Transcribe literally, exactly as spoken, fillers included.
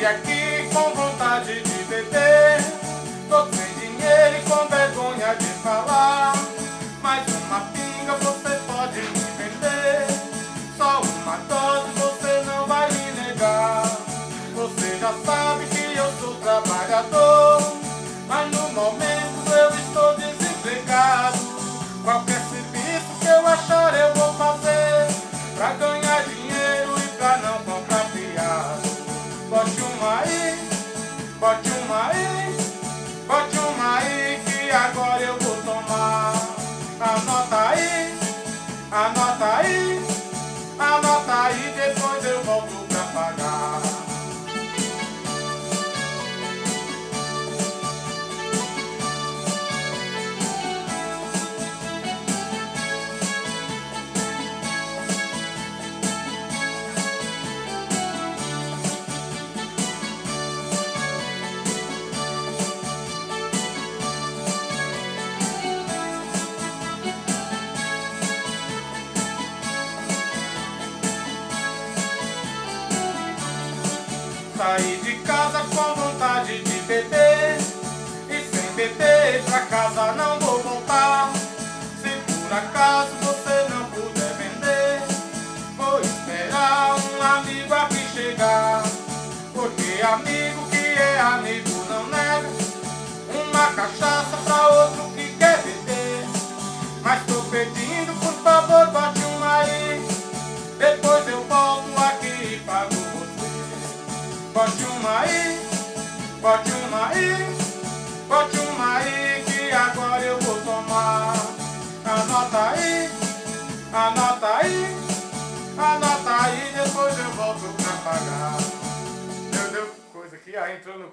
Saí aqui com vontade de beber, tô sem dinheiro e com vergonha de falar. Mais uma pinga você pode me vender, só uma dose você não vai me negar. Você já sabe que eu sou trabalhador, mas no momento eu estou desempregado. Qualquer serviço que eu achar eu vou fazer, pra ganhar dinheiro e pra não comprar fiado. Bote uma aí, bote uma aí, bote uma aí que agora eu vou tomar. Anota aí, anota aí, anota aí, depois eu volto pra pagar. Saí de casa com vontade de beber, e sem beber pra casa não vou voltar. Se por acaso você não puder vender, vou esperar um amigo aqui chegar. Porque amigo que é amigo não nega uma cachaça pra outro que quer beber. Mas tô pedindo, por favor, bote uma aí, depois eu volto aqui e pago você. Bote uma aí, bote uma aí, bote uma aí que agora eu vou tomar. Anota aí, anota aí, anota aí, depois eu volto pra pagar. Deu, deu coisa aqui, aí entrou no